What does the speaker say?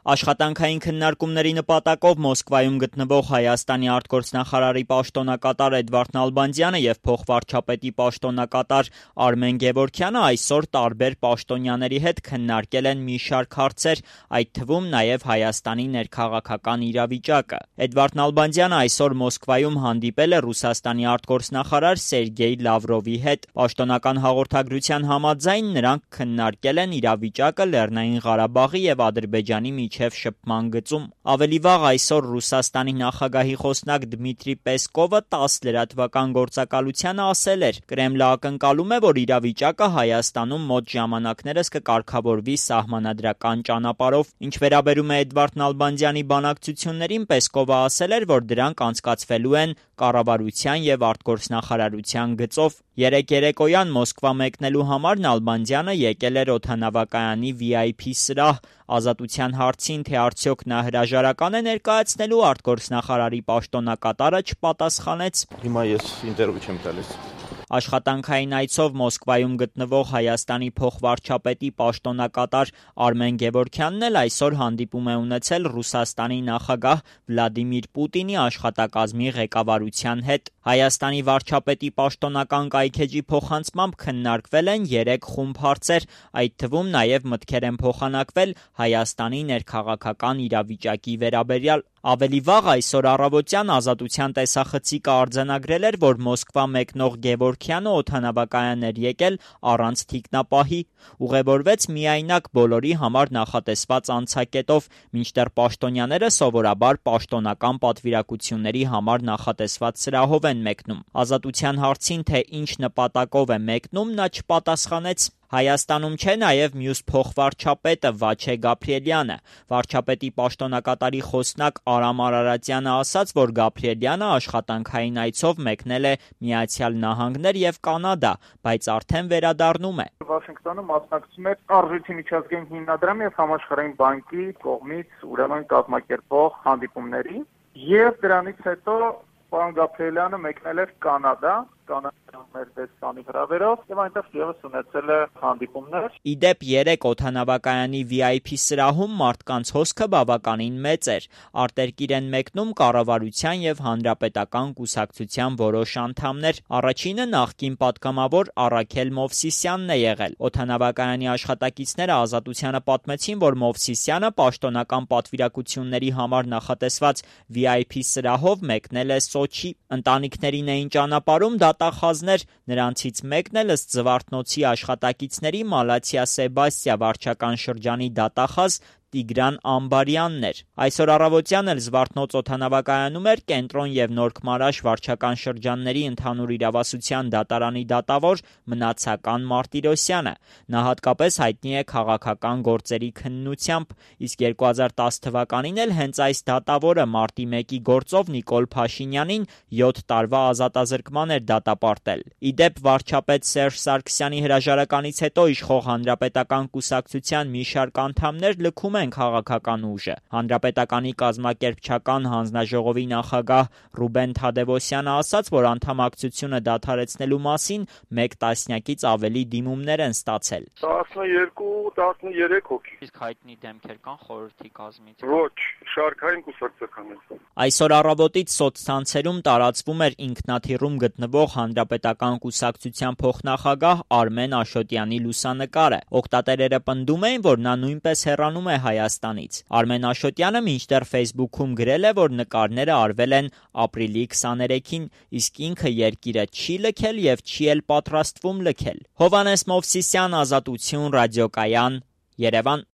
Աշխատանքային քննարկումների նպատակով Մոսկվայում գտնվող Հայաստանի արտգործնախարարի պաշտոնակատար Էդվարդ Նալբանդյանը և փոխվարչապետի պաշտոնակատար Արմեն Գևորգյանը այսօր տարբեր պաշտոնյաների հետ քննարկել են մի շարք հարցեր, այդ թվում նաև Հայաստանի ներքաղաքական իրավիճակը։ Էդվարդ Նալբանդյանը այսօր Մոսկվայում հանդիպել է Ռուսաստանի արտգործնախարար Սերգեյ Լավրովի հետ։ Պաշտոնական հաղորդագրության համաձայն նրանք քննարկել են իրավիճակը Լեռնային Ղարաբաղի և Ադրբեջանի միջև շփման գծում։ Ավելի վաղ այսօր Ռուսաստանի նախագահի խոսնակ Դմիտրի Պեսկովը 10 լրատվական գործակալությանը ասել էր. «Կրեմլը ակնկալում է, որ իրավիճակը Հայաստանում մոտ ժամանակներս կկարգավորվի սահմանադրական ճանապարհով»։ Ինչ վերաբերում է Էդվարդ Նալբանդյանի բանակցություններին, Պեսկովը ասել էր, որ դրանք անցկացվելու են կառավարության և արտգործնախարարության գծով։ Երեկ երեկոյան Մոսկվա մեկնելու համար Նալբանդյանը եկել էր օդանավակայանի VIP սրահ։ Ազատության հարցին, թե արդյոք նա հրաժարական է ներկայացնելու արտգործնախարարի պաշտոնակատարը, չպատասխանեց։ Հիմա ես ինտերվյու չեմ տալիս։ Աշխատանքային այցով Մոսկվայում գտնվող Հայաստանի փոխվարչապետի պաշտոնակատար Արմեն Գևորգյանն էլ այսօր հանդիպում է ունեցել Ռուսաստանի նախագահ Վլադիմիր Պուտինի աշխատակազմի ղեկավարության հետ։ Հայաստանի վարչապետի պաշտոնական կայքէջի փոխանցմամբ քննարկվել են 3 խումբ հարցեր, այդ թվում նաև մտքեր են փոխանակվել Հայաստանի ներքաղաքական իրավիճակի վերաբերյալ։ Ավելի վաղ այսօր առավոտյան Ազատության տեսախցիկը արձանագրել էր, որ Մոսկվա մեկնող Գևորգյանը օդանավակայան էր եկել առանց թիկնապահի, ուղևորվեց միայնակ բոլորի համար նախատեսված անցակետով, մինչդեռ պաշտոնյաները սովորաբար պաշտոնական պատվիրակությունների համար նախատեսված սրահով են մեկնում։ Ազատության հարցին, թե ինչ նպատակով է մեկնում, նա չպատասխանեց։ Հայաստանում չէ նաև մյուս փոխվարչապետը Վաչե Գաբրիելյանը։ Վարչապետի պաշտոնակատարի խոսնակ Արամ Արարատյանը ասաց, որ Գաբրիելյանը աշխատանքային այցով մեկնել է Միացյալ Նահանգներ և Կանադա, բայց արդեն վերադառնում է։ Վաշինգտոնում մասնակցում է Արժույթի միջազգային հիմնադրամի և Համաշխարհային բանկի կողմից ուրեմն կազմակերպվող հանդիպումների, եւ դրանից հետո պարոն Գաբրիելյանը մեկնել էր Կանադա, մեր դեսպանի հրավերով եւ այնտեղ եւս ունեցել է հանդիպումներ։ Իդեպ 3 օդանավակայանի VIP սրահում մարդկանց հոսքը բավականին մեծ էր։ Արտերկիր են մեկնում կառավարության եւ հանրապետական կուսակցության որոշ անդամներ։ Առաջինը նախկին պատգամավոր Առաքել Մովսիսյանն է եղել։ Օդանավակայանի աշխատակիցները Ազատությանը պատմեցին, որ Մովսիսյանը պաշտոնական պատվիրակությունների համար նախատեսված VIP սրահով մեկնել է Սոչի։ Ընտանիքներին էին ճանապարհում դատախազներ, նրանցից մեկն էլ ըստ Զվարթնոցի աշխատակիցների Մալաթիա Սեբաստիա վարչական շրջանի դատախազ Տիգրան Ամբարյանն էր։ Այսօր առավոտյան էլ Զվարթնոց օդանավակայանում էր Կենտրոն և Նորք վարչական շրջանների ընդհանուր իրավասության դատարանի դատավոր Մնացական Մարտիրոսյանը։ Նա հատկապես հայտնի է քաղաքական գործերի քննությամբ, իսկ 2010 թվականին էլ հենց այս դատավորը մարտի 1-ի գործով Նիկոլ Փաշինյանին 7 տարվա ազատազրկման էր դատապարտել։ Իդեպ վարչապետ Սերժ Սարգսյանի հրաժարականից հետո իշխող Հանրապետական կուսակցության մի շարք անդամներ լքում են քաղաքական ուժը։ Հանրապետականի կազմակերպչական հանձնաժողովի նախագահ Ռուբեն Թադևոսյանը ասաց, որ անդամակցությունը դադարեցնելու մասին 1 տասնյակից ավելի դիմումներ են ստացել։ 12-13 հոգի։ Իսկ հայտնի դեմքեր կան խորհրդի կազմից։ Ոչ, շարքային կուսակցական են։ Այսօր առավոտից սոցցանցերում տարածվում էր ինքնաթիռում գտնվող Հանրապետական կուսակցության փոխնախագահ Արմեն Աշոտյանի լուսանկարը։ Օգտատերերը պնդում էին, որ նա նույնպես հեռանում է Հայաստանից։ Արմեն Աշոտյանը մինչդեռ Facebook-ում գրել է, որ նկարները արվել են ապրիլի 23-ին, իսկ ինքը երկիրը չի լքել և չի էլ պատրաստվում լքել։ Հովհաննես Մովսիսյան, Ազատություն, Ռադիոկայան, Երևան։